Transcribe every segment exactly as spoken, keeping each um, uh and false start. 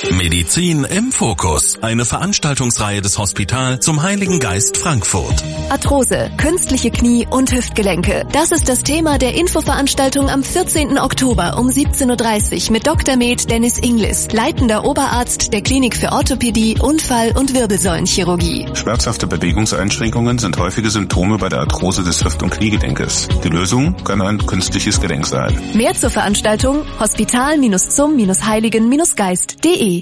Medizin im Fokus. Eine Veranstaltungsreihe des Hospital zum Heiligen Geist Frankfurt. Arthrose, künstliche Knie und Hüftgelenke. Das ist das Thema der Infoveranstaltung am vierzehnten Oktober um siebzehn Uhr dreißig mit Doktor Med Dennis Inglis, leitender Oberarzt der Klinik für Orthopädie, Unfall- und Wirbelsäulenchirurgie. Schmerzhafte Bewegungseinschränkungen sind häufige Symptome bei der Arthrose des Hüft- und Kniegelenkes. Die Lösung kann ein künstliches Gelenk sein. Mehr zur Veranstaltung hospital-zum-heiligen-geist punkt de.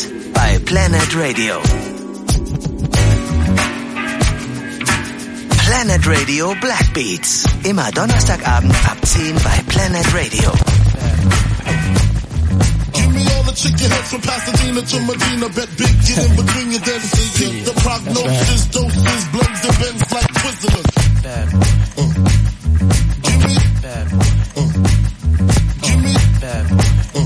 Radio. Planet Radio Black Beats. Immer Donnerstagabend ab zehn bei Planet Radio. Give me all the chicken heads from Pasadena to Medina. Bet big, get in between your dentists. Get the prognosis, doses, blends and bends like Twizzlers. Uh. Give me, uh. Give me, uh.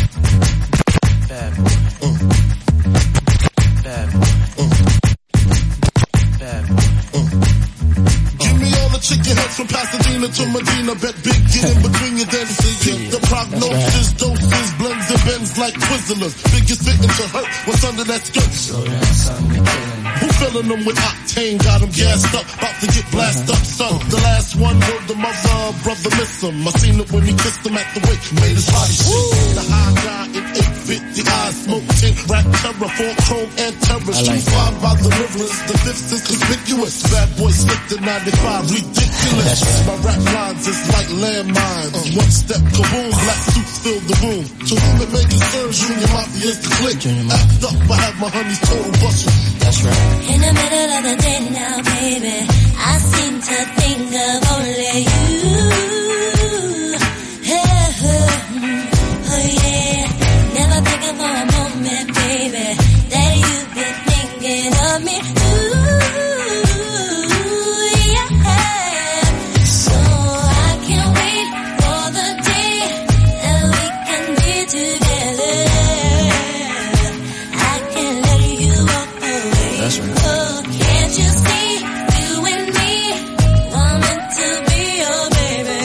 Chicken heads from Pasadena to Medina. Bet big, get in between your dentists. Get the prognosis, doses, blends and bends like Twizzlers. Biggest fitting to hurt what's under that skirt. Who filling them with octane? Got them gassed up, about to get blasted up, son. The last one word the mother, brother miss him. I seen it when he kissed him at the wake, made his body shake. The high guy in eight fifty eyes, smoke tint, rap terror, four chrome and terror. Street five by the rivers, the fifth is conspicuous. Bad boy slipped in ninety-five, ridiculous. My rap lines is like landmines. One step, kaboom, black suits fill the room. To whom it may concern, Junior Mafia is the click. Act up, I have my honeys total bustle. That's right. In the middle of the day now, baby, I seem to think of only you. Oh, oh yeah, never thinking for a moment, baby, that you've been thinking of me. Ooh, yeah. So I can't wait for the day that we can be together. I can't let you walk away. That's right. Oh, can't you see, you and me, were meant to be your baby.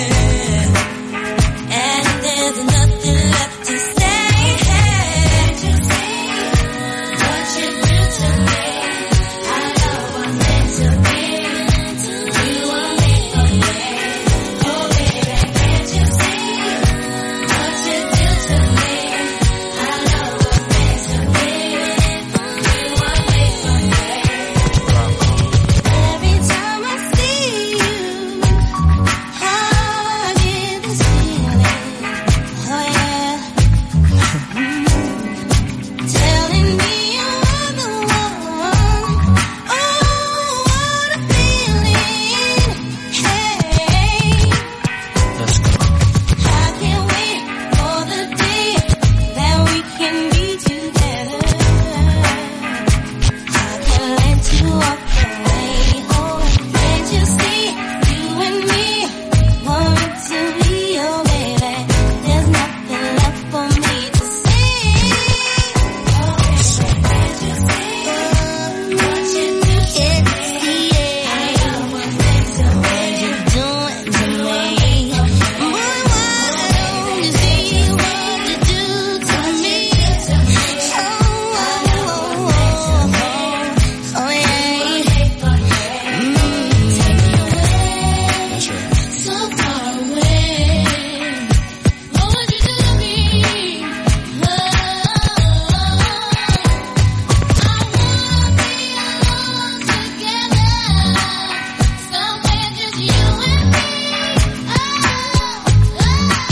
And there's nothing left to say. Can't you see what you do to me? I know I'm meant to be. You are made for me. Oh baby, can't you see what you do to me? I know I'm meant to be. You are made for me. Every time I see you, I get this feeling. Oh yeah, telling me you're the one. Oh, what a feeling. Hey, I can't wait for the day that we can be together. I can't let you walk away. Oh, can't you see, you and me, were meant to be your baby. There's nothing left for me to say. Oh, can't you see what you do to me? I know I'm meant to be. You're doing to me. Boy, why don't you see what you do to me? Oh, oh, oh, oh, yeah. That's right. So far away. What would you do to me? Oh, I wanna be alone together. Somewhere just you and me. Oh, oh,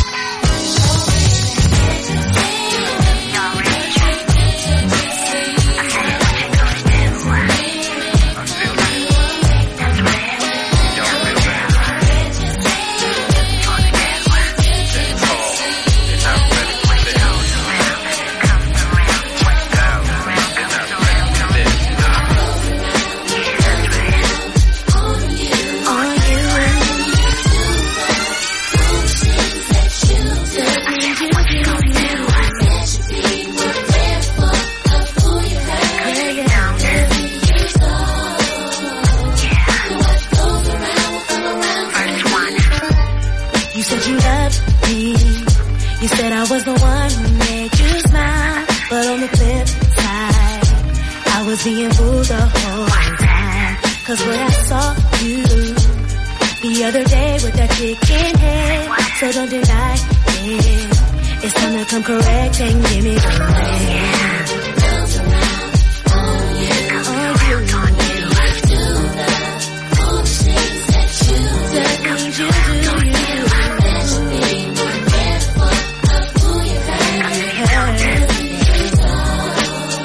you said you loved me. You said I was the one who made you smile. But on the flip side, I was being fooled the whole time. Cause when I saw you the other day with that chicken head, so don't deny it. It's time to come correct and give me the ring. On you. The things you do, you do.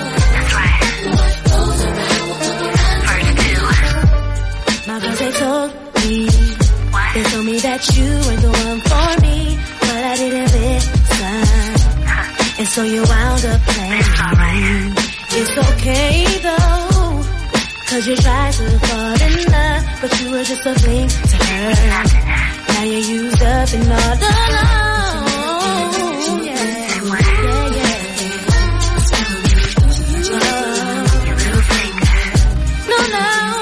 My girls, they told weren't the one for me, but I didn't listen. And so you wound up playing me. It's okay though, cause you tried to fall in love, but you were just a fling to her. Now you're used up and all alone. Yeah, yeah, yeah. No, no.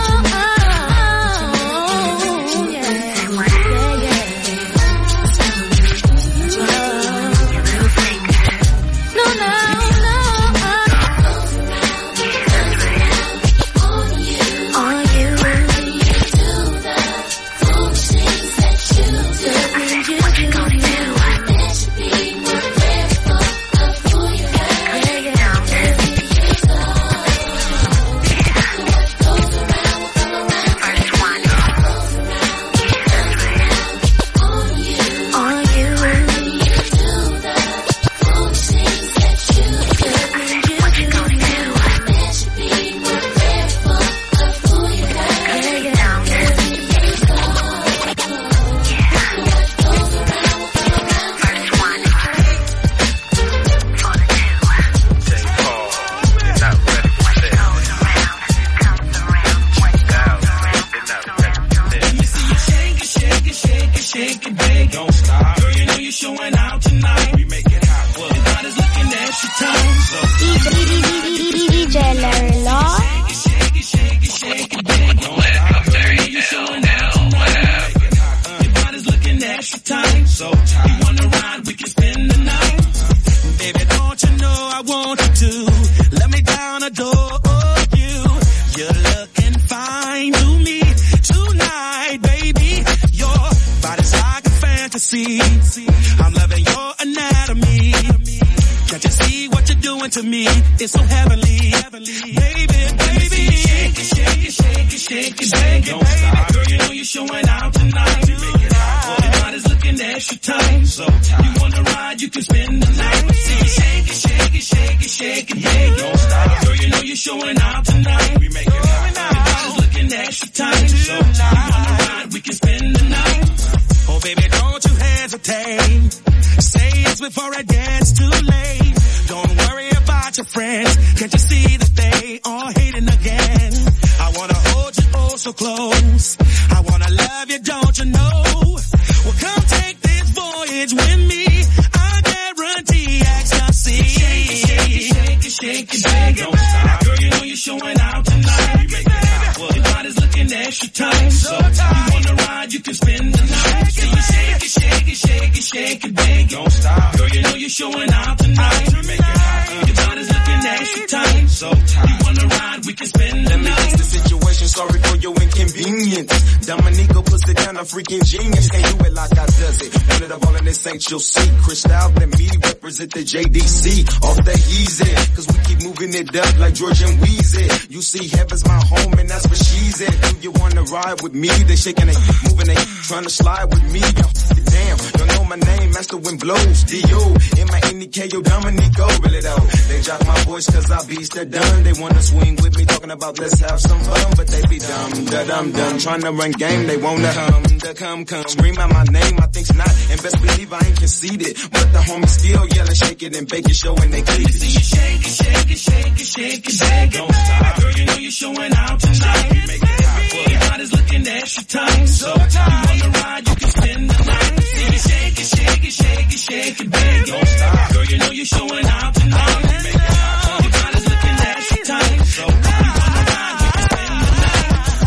You'll see Crystal and me represent the J D C off the easy, cause we keep moving it up like George and Weezy. You see heaven's my home and that's where she's at. Do you wanna ride with me? They shaking, they moving, they trying to slide with me. Damn, don't know my name, Master Wind Blows. D O in my N E K, yo Dominico, really though. They jock my voice cause I beast the done. They wanna swing with me, talking about let's have some fun, but they be dumb, da dum dum. Trying to run game, they wanna come, da come come. Scream out my name, I think's not, and best believe I ain't conceited. But the homies still yelling, shake it and bake it, showing they cleavage. See you shake it, shake it, shake it, shake it, shake it. Don't stop, girl, you know you're showing out tonight. Make it hot, well, your body's looking extra tight. So tight, you wanna ride, you can spend the night. See you shake it, shake it, shake it, shake it, baby. Don't stop, girl, you know you're showing out tonight. Make it hot, your body's looking extra tight. So you wanna ride, you can spend the night.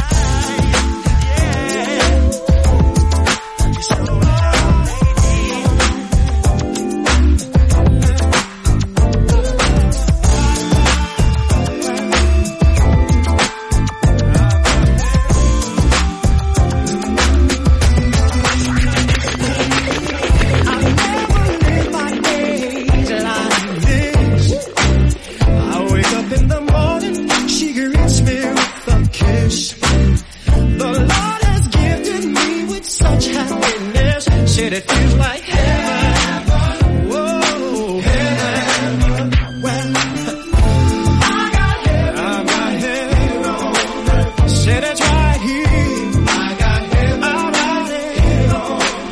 Said it feels like heaven. Whoa, heaven. Well, I got heaven. I got heaven. Said it's right here. I got heaven. I got it.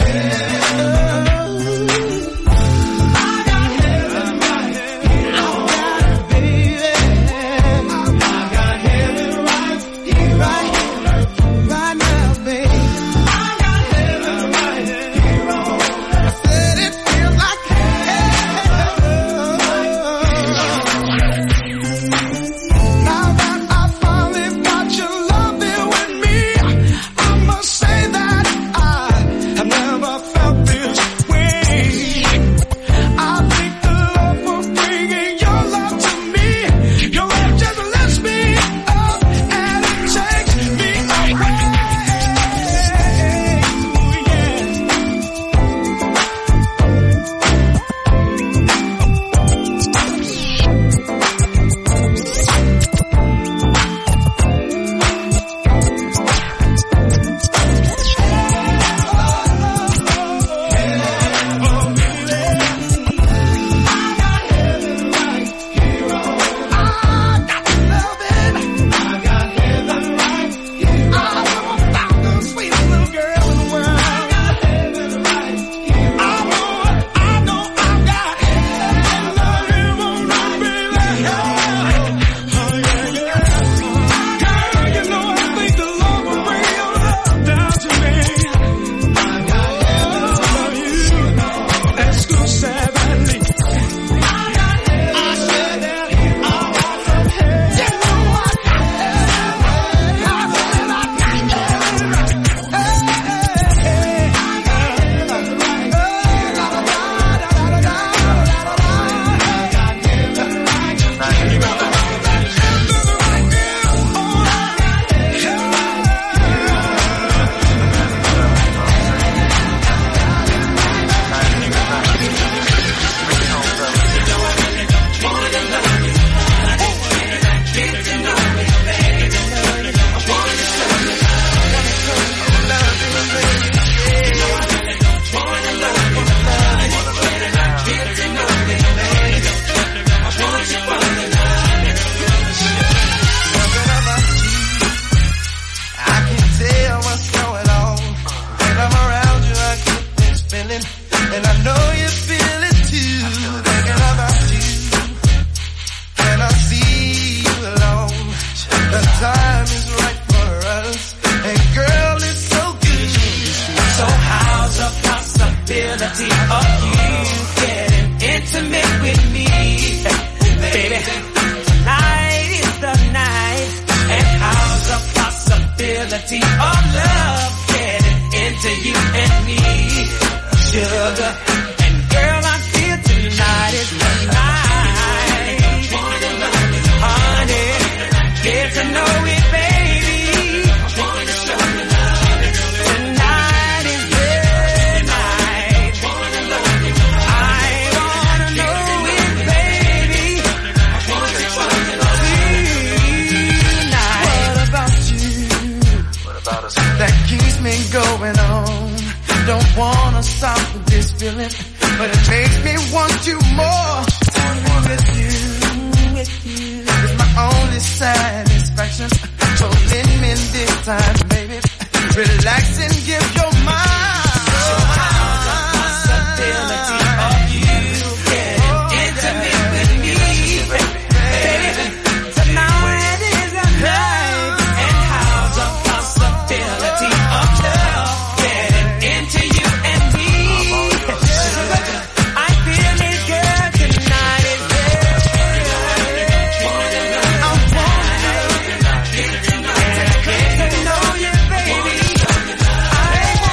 Baby,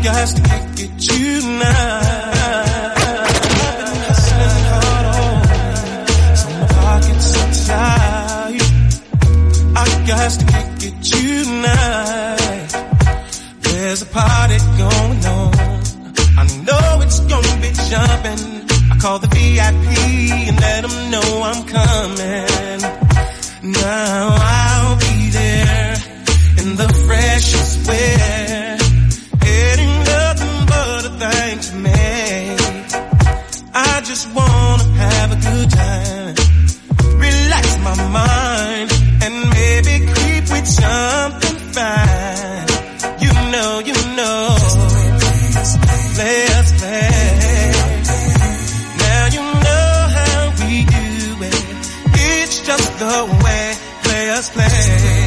got to get, get you now. I've been hustling hard on, so my pockets are tight. I got to get, get you now. There's a party going on. I know it's gonna be jumping. I call the V I P and let them know I'm coming. Now I'll be there in the freshest wear. It ain't nothing but a thing to me. I just wanna have a good time, relax my mind, and maybe creep with something fine. You know, you know, let's play. Now you know how we do it. It's just the way players play.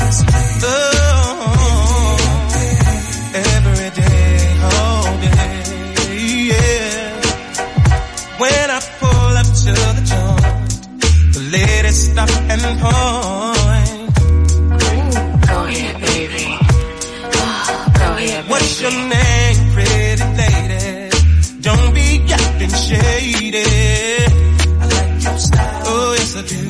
Oh, every day, all day, yeah. When I pull up to the joint, the ladies stop and point. Ooh, go ahead, baby. Oh, go ahead, baby. What's your name, pretty lady? Don't be acting shady. I like your style. Oh, yes, I do.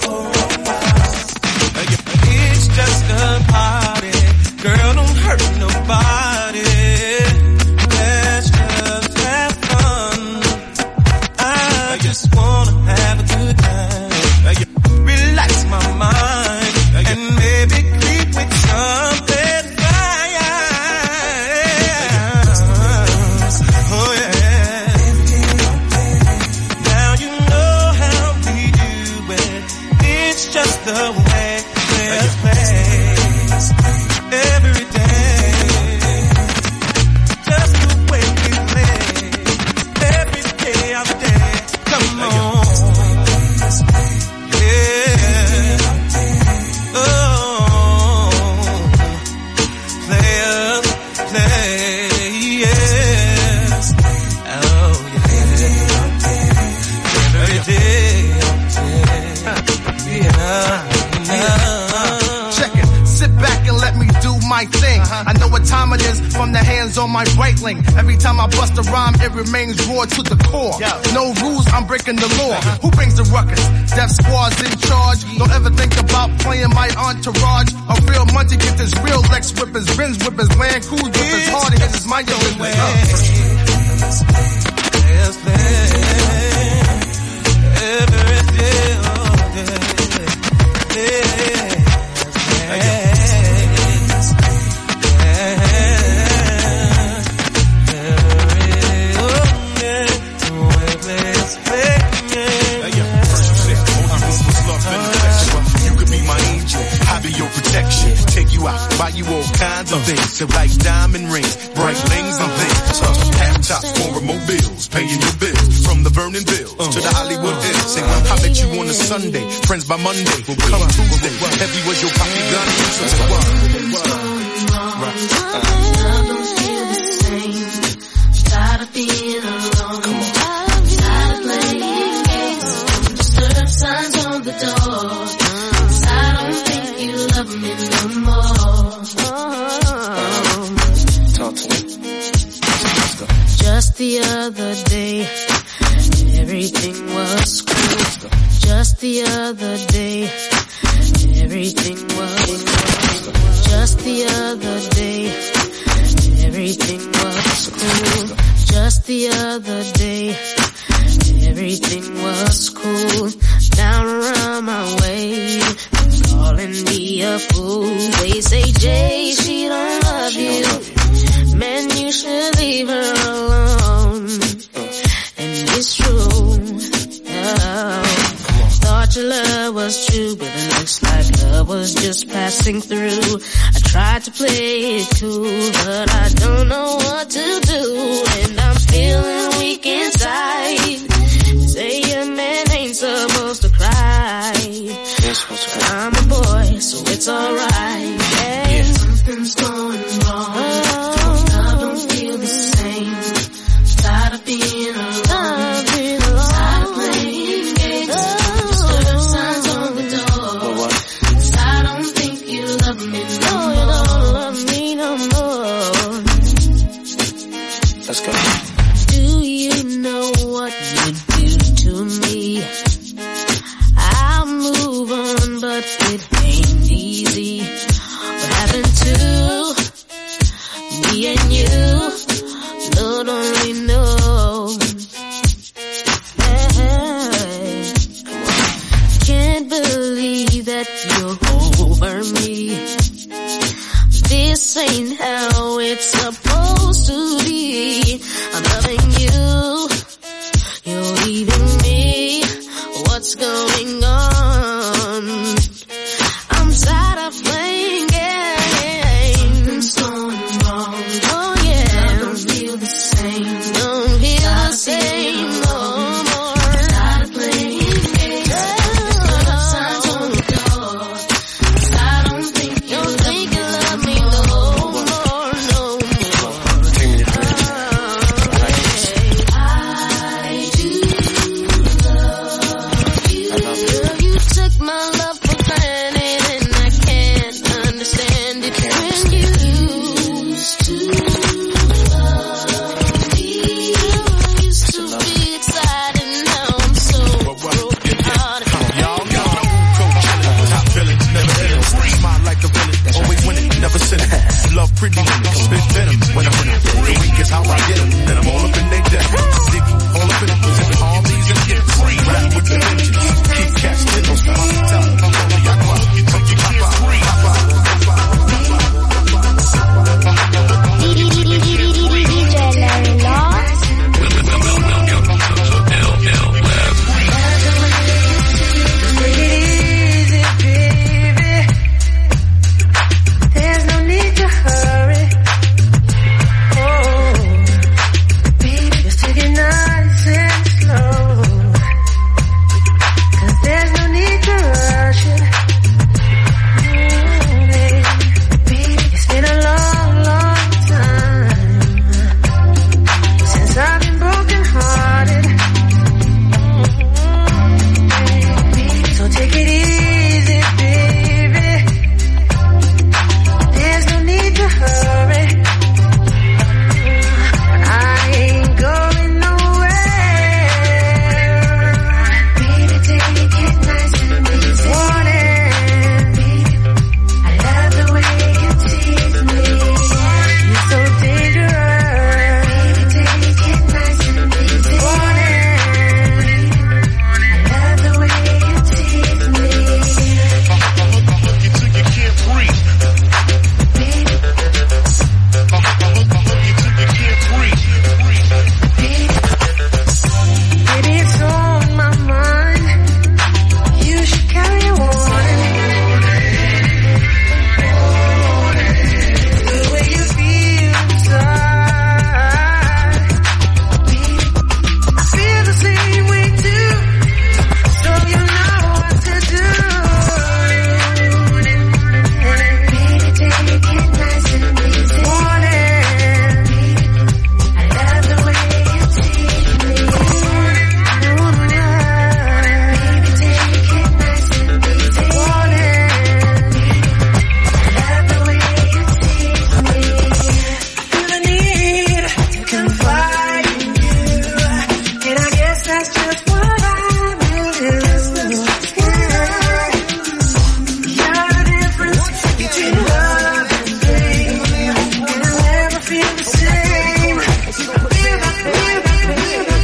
It's just a party. Girl, don't hurt nobody. Let's just have fun. I just wanna have a good time, relax my mind, and maybe creep with something fine. Oh yeah. Now you know how we do it. It's just the way players play. Every day, just the way we play. Every day out there, come on. Yeah. Oh, players play. Yes. Oh yeah. Every day out there. Yeah. Back and let me do my thing. Uh-huh. I know what time it is from the hands on my Breitling. Every time I bust a rhyme, it remains raw to the core. Yo. No rules, I'm breaking the law. Uh-huh. Who brings the ruckus? Death Squad's in charge. Yeah. Don't ever think about playing my entourage. A real money get this real Lex whippers, Benz whippers, Land Cruise whippers, hard hitters, mind your business. Yes, every day, all day. Yeah. Take you out, buy you all kinds of things. So like diamond rings, bright rings and things. Uh, half top for mobiles, paying your bills. From the Vernon Bills uh, to the Hollywood Hills. Say, well, I met you on a Sunday, friends by Monday. Come Tuesday, heavy was your pocket gun. So say what? Love don't feel the same. Tired of being alone. Tired of playing games. Disturb signs on the door. I don't think you love me no more. Talk to me. Just the other day, everything was cool. Just the other day, everything was cool. Just the other day, everything was cool. Just the other day, everything was cool. Down around my way, calling me a fool. They say, Jay, she don't love you. Man, you should leave her alone. And it's true. Oh. Thought your love was true, but it looks like love was just passing through. I tried to play it cool, but I don't know what to do. And I'm feeling weak inside. Say a man ain't supposed to cry. I'm a boy, so it's alright. Yeah. Yeah. Something's going wrong. Oh. Love don't feel the same. Tired of being alone. Tired of, Tired of playing games. Oh. Disturb signs on the door. Oh, what? 'Cause I don't think you love me no, no more. You don't love me no more. it's supposed to be. I'm loving you, you're leaving me. What's going on? I'm tired of playing games. Something's going wrong. Oh yeah, I don't feel the same. Don't feel the same no more. Tired of playing games. Put up signs on the door. 'Cause I don't think you think you love me no more, no more. I do love you. Girl, you took my love for granted, and I can't understand it. When you used to love me, used to be excited, now I'm so broken-hearted. Y'all know top villain, never hit him. Smile like a villain, always winning, never sinning. Love pretty women, spit venom when I'm winning. The weak is how I get them, then I'm all up in they death. Dick, all up in it, tipping all these and get free. Rap with the vengeance, keep cats little. Top, only I go out, come you pop out, pop out, pop out. D J Larry Laws. Take it easy, baby. There's no need to hurry. Oh, baby, just take it nice and slow. 'Cause there's no need to rush it. Mm, baby, baby, it's been a long, long time since I've been broken-hearted. So take it easy, baby. There's no need to hurry. I ain't going nowhere. Baby, take it nice and easy. Want it, baby. I love the way you tease me. You're so dangerous. Baby, take it nice and easy. Want it, I love the way you tease me. You think you can't breathe. Baby, You think you can't breathe. baby, it's on my mind. You should carry a warning. The way you feel inside. Baby, I feel the same way too. So you know what to do. Baby, take it nice and easy. Want it, I love the way you tease me. I wanna baby, take it nice and easy. Want it, I love the way you tease me. I feel the need to confide in you, and I guess that's just what I will do. You're the difference between love and pain, and I'll never feel the same. Feel the, feel the, feel the,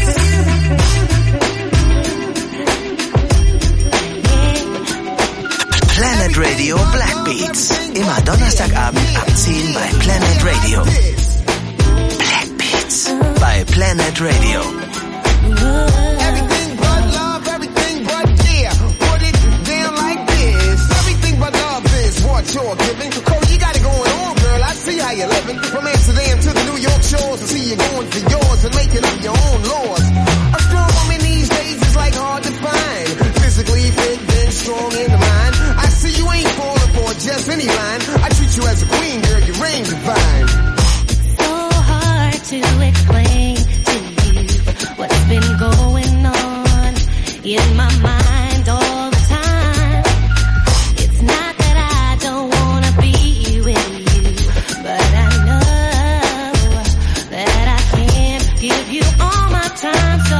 Planet Radio Black Beats. Immer Donnerstagabend ab zehn bei Planet Radio. Black Beats bei Planet Radio. Everything but love, everything but yeah. Put it down like this. Everything but love is what you're giving. Cause you got it going on, girl. I see how you're living. From Amsterdam to the New York shores. I see you going for yours and making up your own laws. A strong woman these days is like hard to find. Physically fit, then strong in the mind. I see you ain't falling for just any line. I treat you as a queen, girl. You reign divine. So hard to explain to you what's been going on in my mind all the time. It's not that I don't wanna be with you, but I know that I can't give you all my time. So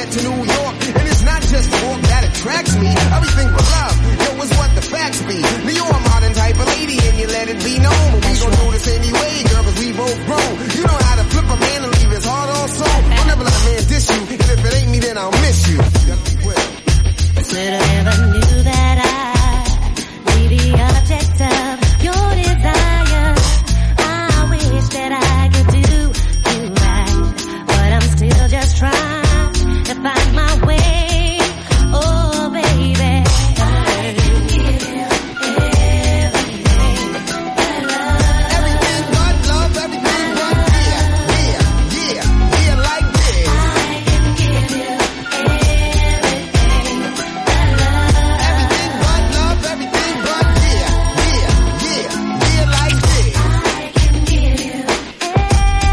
went to New York. And it's not just the walk that attracts me. Everything but love, yo, is what the facts be. Now you're a modern type of lady and you let it be known. But we gon' do this anyway, girl, cause we both grown. You know how to flip a man and leave his heart all soul. Don't ever let a man diss you, and if it ain't me, then I'll miss you. Should've never knew that I'd be the object of your desire. I wish that I could do you right, but I'm still just trying to find my way. Oh, baby. I can give you everything but love. Everything but love, everything but yeah, yeah, yeah, yeah, like this. I can give you everything but love. Everything but love, everything but yeah, yeah, yeah, yeah, like this. I can give you everything but love.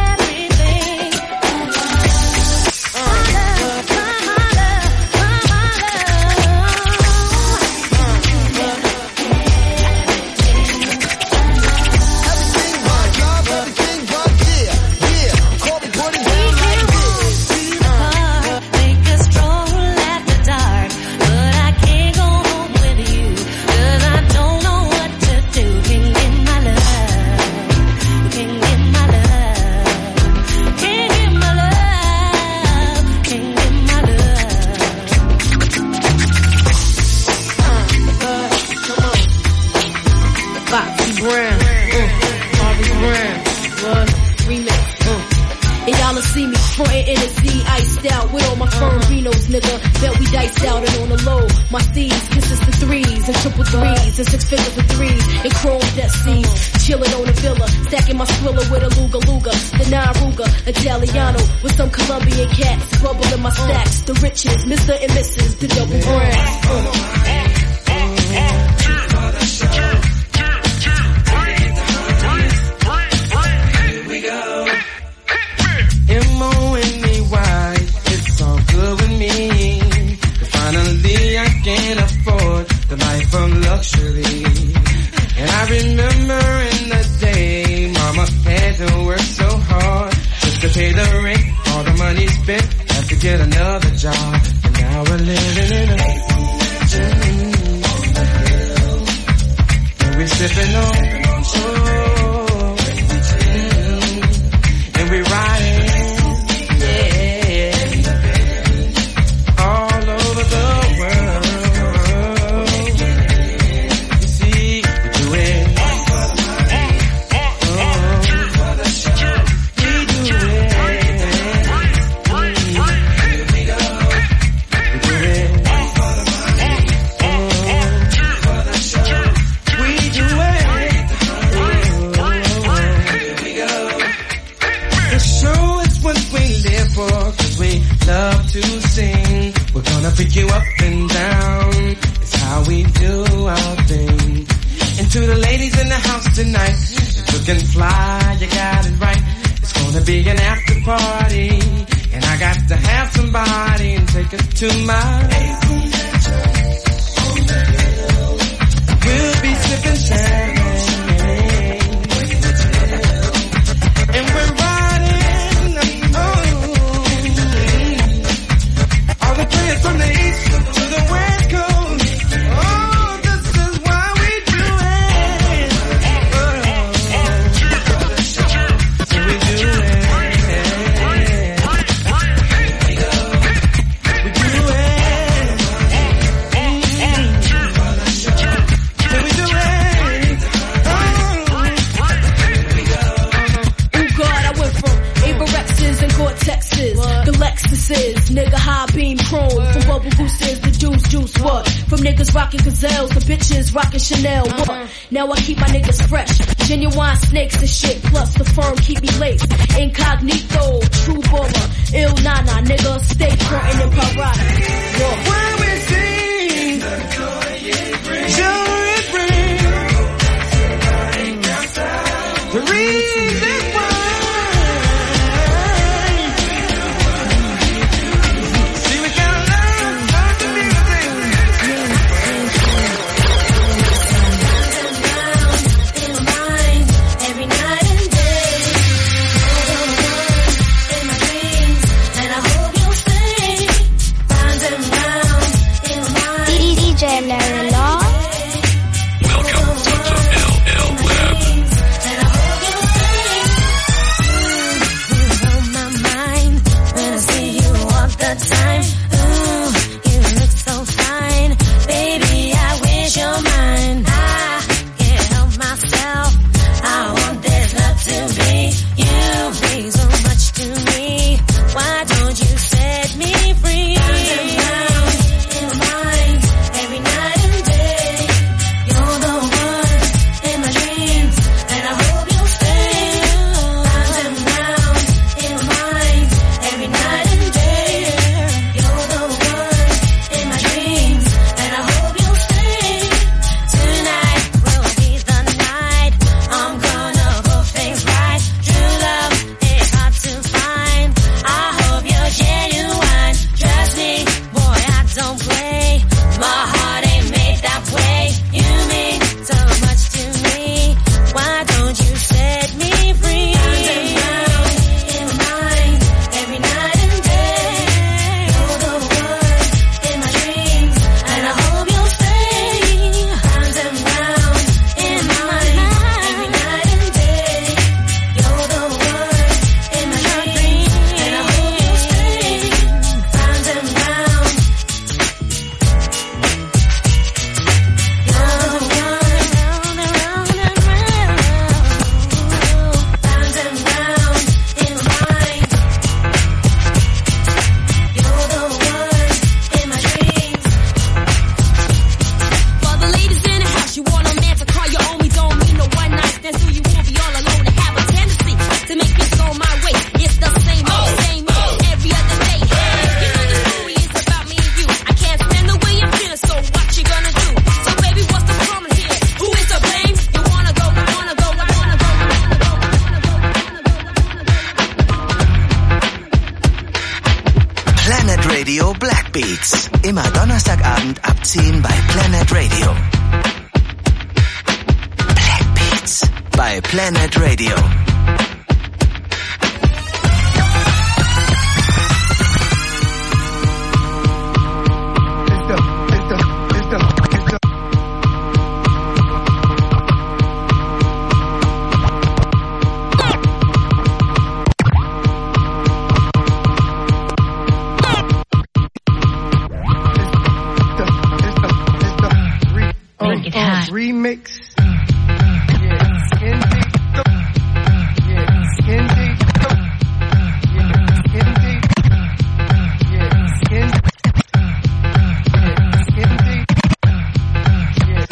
Everything but love, everything but yeah, yeah. Corby put it down like this. Make a stroll after dark, but I can't go home with you, 'cause I don't know what to do. Can you get my love? Can you get my love? Can you get my love? Can you get my love? Foxy Brown, uh, Harvey Brown, what? Remix, uh. And y'all'll see me frontin' in a Z, iced out with all my firm Renos, nigga. Bet we diced out and on the low. My thieves consist of threes and triple threes and six figures of threes and chrome death seas. Chillin' on a villa, stacking my Skrilla with a Luga Luga, the nine Ruger, Italiano with some Colombian cats, bubble in my stacks. The riches, Mister and Missus, the double brand. Uh. M O N E Y, it's all good with me. Finally I can afford the life of luxury. And I remember in the day, mama had to work so hard just to pay the rent, all the money spent, had to get another job. And now we're living in a and we're sipping on, oh, and we're riding. All over the world, you see, we do it. Oh, we do it. We do it. Oh, we do it. The show is what we live for, 'cause we love to sing. We're gonna pick you up and down. It's how we do our thing. And to the ladies in the house tonight, you can fly, you got it right. It's gonna be an after party, and I got to have somebody and take us to my. We'll be sipping champagne, and we're riding. Oh. All the players from the east to the west coast. Oh, this is why we do it. Oh, so we do it. We do it. So we do it. Oh God, I went from Aberexes and Gore-Texes, the Lexuses, nigga high beam chrome, from bubble gooses, the juice juice, what? From niggas rocking gazelles, the bitches rocking Chanel, what? Now I keep my niggas fresh, genuine snakes and shit, plus the firm keep me laced, incognito, true baller, ill nana, nigga, stay frontin' in Parada. When we sing, joy it brings. The reason why. See, we gotta learn about the music. In my mind, every night and day. In my dreams, and I hope you'll stay. good time. Ooh, you look so fine. Baby, I wish you're mine. I can't help myself. I want this love to be. You bring so much to me. Why don't you set me free? Round and round in my mind, every night and day. You're the one in my dreams, and I hope you'll stay. Round and round in my mind, every night and day. You're the one in my dreams, and I hope you'll stay. Tonight will be the night. I'm gonna put things right. True love is hard to find. I hope you're genuine. Trust me, boy, I don't play. My heart ain't made that way. You mean so much to me. Why don't you set me free? Round and round in my mind, every night and day. You're the one in my dreams, and I hope you'll stay. Round and round in my mind, every night and day. You're the one in my dreams, and I hope you'll stay. Round and round. You're the one, round and round and round. Round and round in my mind. You're the one in my dreams. For the ladies in the house, you want a man to call you on me. Don't mean no one night stand, so you won't be all alone and have a tendency to make me go my way. It's the same old, same old, every other day. You know the story is about me and you. I can't stand the way you're feeling, so what you gonna do? So baby, what's the problem here? Who is to blame? You wanna go, I wanna go, I wanna go, I wanna go, I wanna go, I wanna go. Planet Radio Black Beats. Immer Donnerstagabend ab zehn bei Planet Radio. Black Beats bei Planet Radio. Make it hot. Remix. Yeah, skin deep. Yeah, skin deep. Yeah, skin deep. Yeah, skin deep. Yeah, skin deep. Yeah,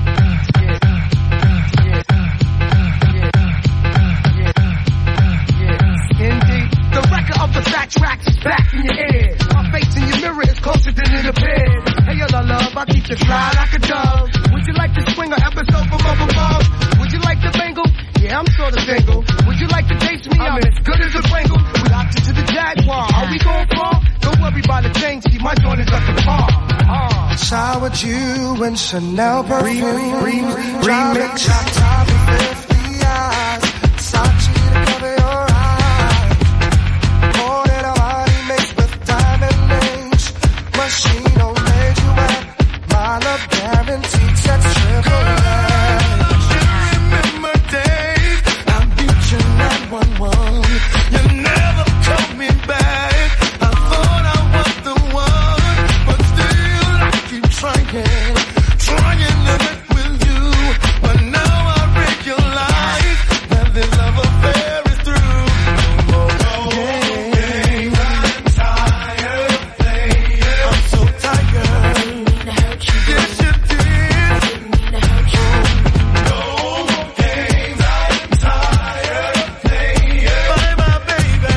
yeah, yeah, skin deep. The record of the fat tracks is back in your head. My face in your mirror is closer than it appears. Hey, yo, la love, I keep you fly like a dove. Would you like to swing an episode from up above? Would you like to mingle? Yeah, I'm sort of single. Would you like to taste me? I'm as good as a Pringle. We locked it to the Jaguar. Are we going far? Don't worry about the change. See, my joint is at the bar. Uh. Showered you in Chanel perfume. Remix. Top fifty eyes. Sachi to cover your eyes. More than a body mixed with diamond rings. Machine on made you wet. My love guaranteed sex triple A. Remember days I beat you nine one one. You never called me back. I thought I was the one, but still I keep trying, trying to get with you. But now I realize that this love affair is through. No more games. I'm tired of playing. I'm so tired. Yes, you did. No more games. I'm tired of playing. Bye, my baby.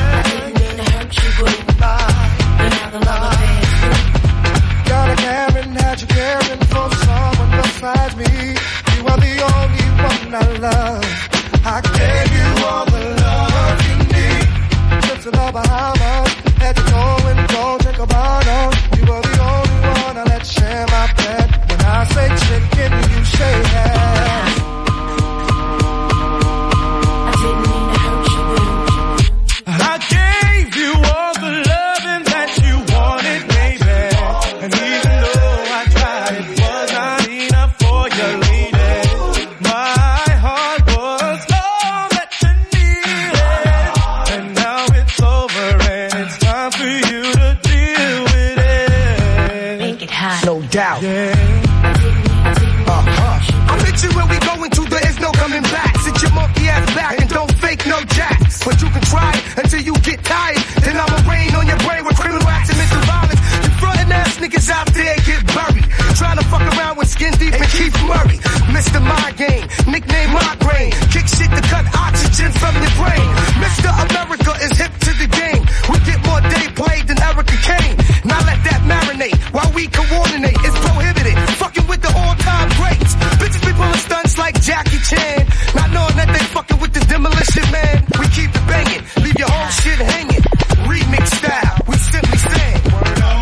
Got a Karen, had you caring for someone besides me. You are the only one I love. I gave you all the love you need. Just a love Bahamas. Had you going, don't drink a bottle. You were the only one I let share my bed. When I say chicken, you say yes. I didn't mean to hurt you, I gave you all the loving that you wanted, baby. And even though I tried, it was not enough for your lady. My heart was all that you needed. And now it's over and it's time for you to deal mind. No doubt. Uh-huh. I picture where we going to, there is no coming back. Sit your monkey ass back and don't fake no jacks. But you can try it until you get tired. Then I'ma rain on your brain with criminal acts and mental violence. You frontin' ass niggas out there get buried. Trying to fuck around with Skin Deep and Keith Murray. Mister Mind Game, nickname Migraine. Kick shit to cut oxygen from your brain. Mister America is hip to the game. We get more day played than Erica Kane. Now let that marinate while we coordinate. It's prohibited. Fucking with the all-time greats. Bitches be pulling stunts like Jackie Chan. Not knowing that they fucking with the Demolition Man. We keep it banging, leave your whole shit hanging. Remix style, we simply stand. Word on.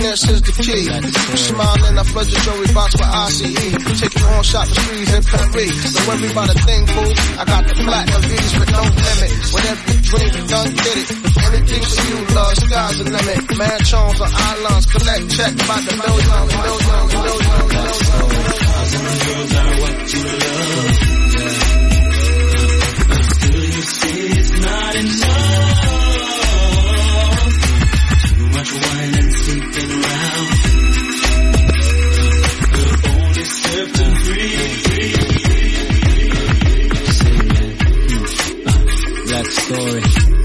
happiness is the key. Smiling, I flood your jewelry box with I C E. Take you on shop the streets in Paris. So everybody think, boo, I got the flat of these with no limit. Whatever you dream, you done did it. Anything for you, love, sky's the limit. Mansions on islands, collect check by the millions, millions, millions, millions. Girls are what you love. Still you see it's not enough. Too much wine and sleeping around. You're only served to three. Black Story.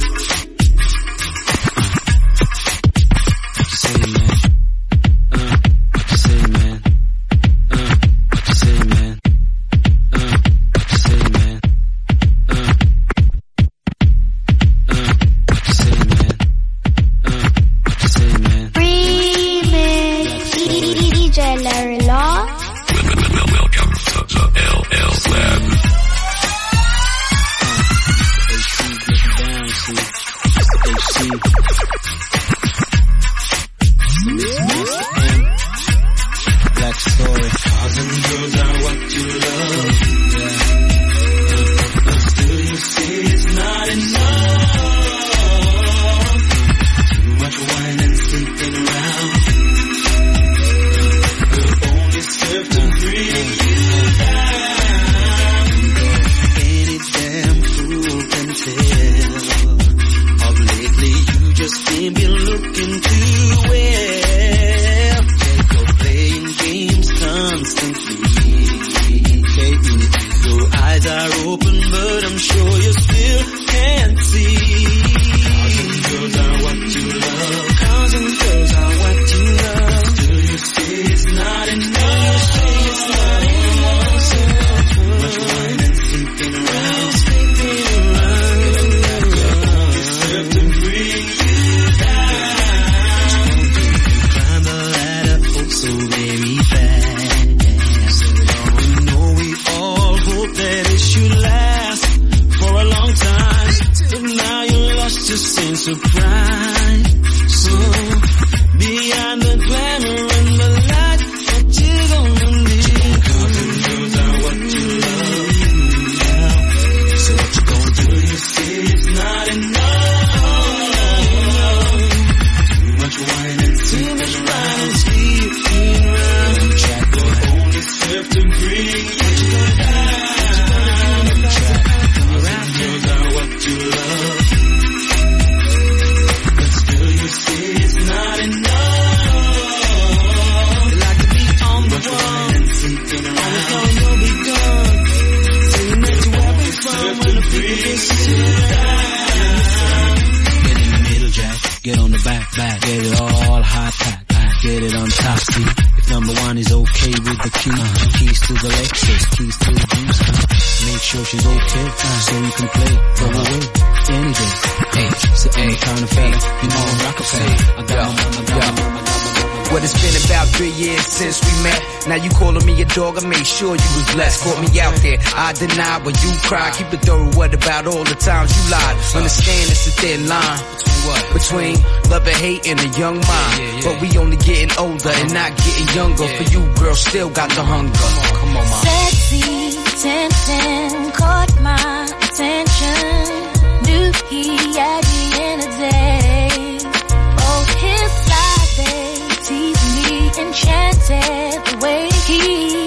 Dog, I made sure you was blessed. Caught me out there, I deny when you cry. Keep it thorough, what about all the times you lied? Understand it's a thin line between love and hate and a young mind. But we only getting older and not getting younger. For you, girl, still got the hunger. Come on, mom. Sexy, tempting, caught my attention. Knew he had me in a day. Oh, his side, they tease me, enchanted the way he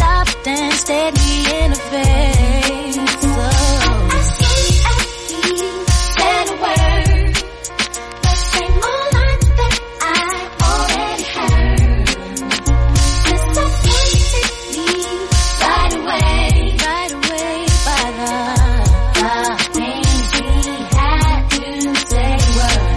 and stared me in the face. So as soon as he said a word, the same old line that I already heard, disappointed me right away, right away by the, the things he had to say were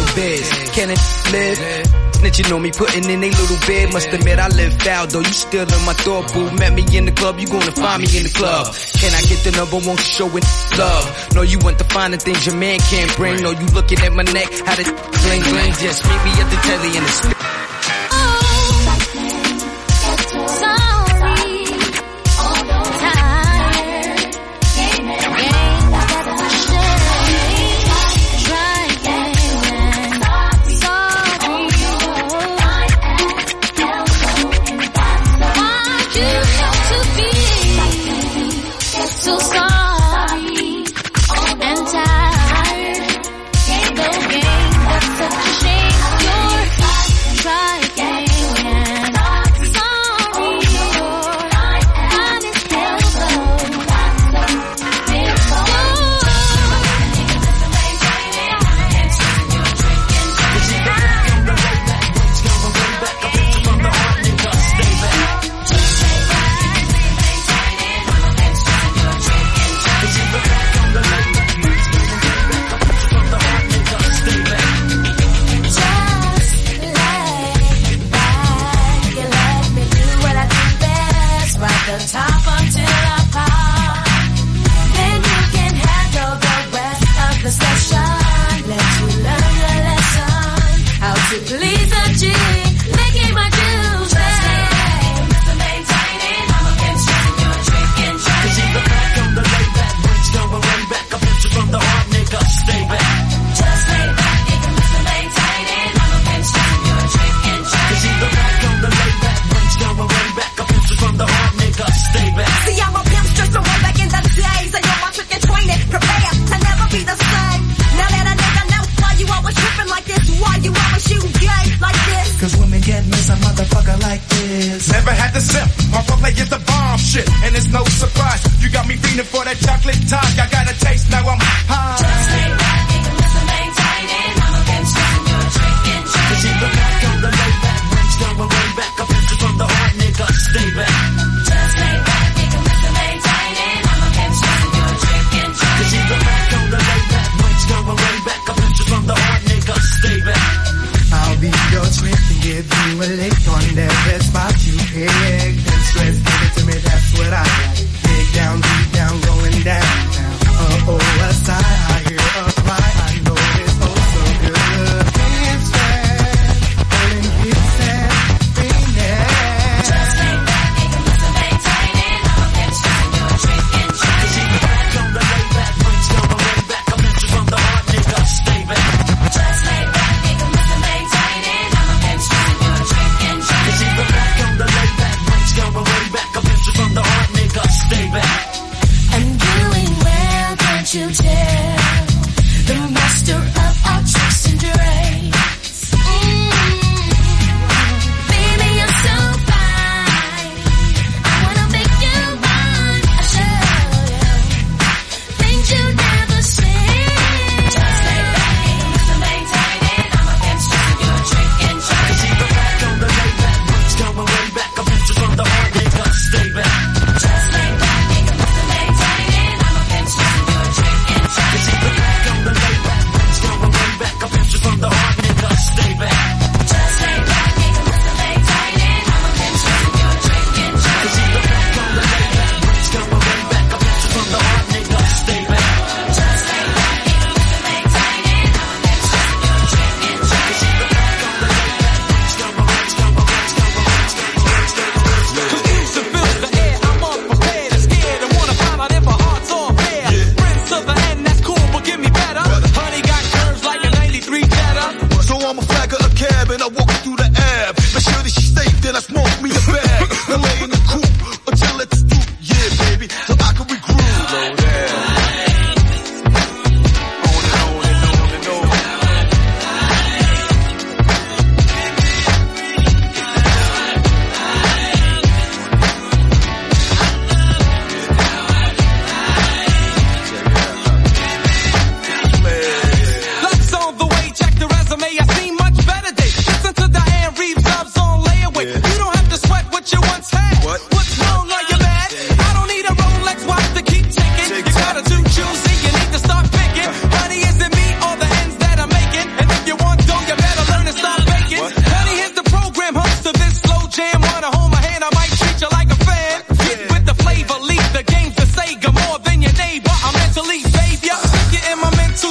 biz. Can it live? Snitching on me, putting in a little bid. Must admit I live foul though, you still in my thought, boo. Met me in the club, you gonna find me in the club. Can I get the number one showing love? No, you want to find the things your man can't bring. No, you looking at my neck, how the bling bling. Just meet me at the telly in the spit. Never had to sip, my play is the bomb shit, and it's no surprise. You got me feeling for that chocolate tart. I got a taste, now I'm high. Just stay back, you can listen, maintain it. I'm against you and you're drinking. Cause you look back on the laid back, range going way back. I picture from the heart, nigga, stay back. Just stay back, you can listen, maintain it. I'm against you and you're drinking. Cause you look back on the laid back, range going way back. I picture from the heart, nigga, stay back. I'll be your trick and give you a lick on every spot you pick. And stress, give it to me, that's what I like. Dig down, deep down, going down. Uh oh, aside.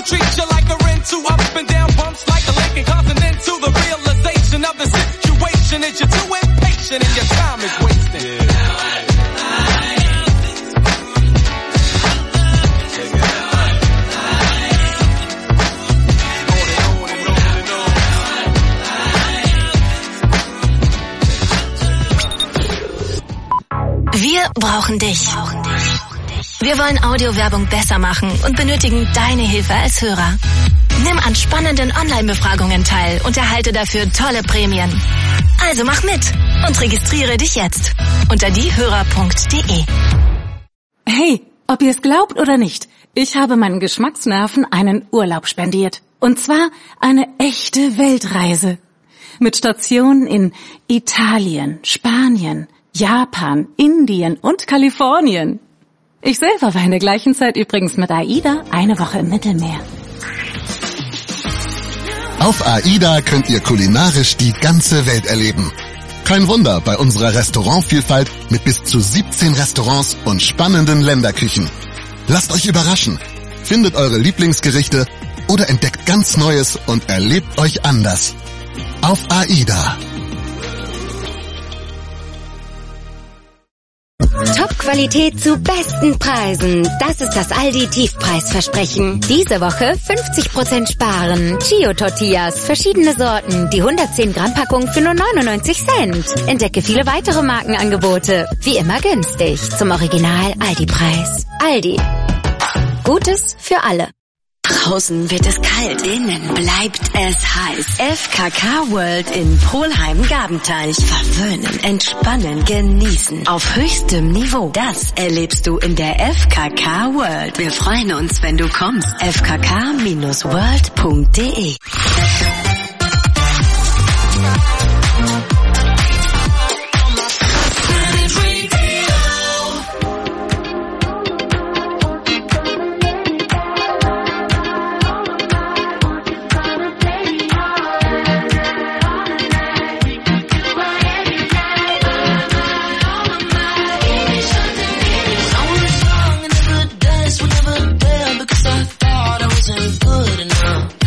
treat you like a rental, up and down bumps like a Lincoln Continental. The realization of the situation is you're too impatient and your time is wasting. Wir brauchen dich. Wir wollen Audiowerbung besser machen und benötigen deine Hilfe als Hörer. Nimm an spannenden Online-Befragungen teil und erhalte dafür tolle Prämien. Also mach mit und registriere dich jetzt unter diehörer punkt de. Hey, ob ihr es glaubt oder nicht, ich habe meinen Geschmacksnerven einen Urlaub spendiert. Und zwar eine echte Weltreise. Mit Stationen in Italien, Spanien, Japan, Indien und Kalifornien. Ich selber war in der gleichen Zeit übrigens mit AIDA eine Woche im Mittelmeer. Auf AIDA könnt ihr kulinarisch die ganze Welt erleben. Kein Wunder bei unserer Restaurantvielfalt mit bis zu siebzehn Restaurants und spannenden Länderküchen. Lasst euch überraschen, findet eure Lieblingsgerichte oder entdeckt ganz Neues und erlebt euch anders. Auf AIDA. Top-Qualität zu besten Preisen. Das ist das Aldi-Tiefpreisversprechen. Diese Woche fünfzig Prozent sparen. Chio-Tortillas, verschiedene Sorten. Die hundertzehn Gramm Packung für nur neunundneunzig Cent. Entdecke viele weitere Markenangebote. Wie immer günstig. Zum Original Aldi-Preis. Aldi. Gutes für alle. Draußen wird es kalt, innen bleibt es heiß. F K K World in Polheim-Gabenteich. Verwöhnen, entspannen, genießen. Auf höchstem Niveau. Das erlebst du in der F K K World. Wir freuen uns, wenn du kommst. f k k Bindestrich world punkt de. Good enough.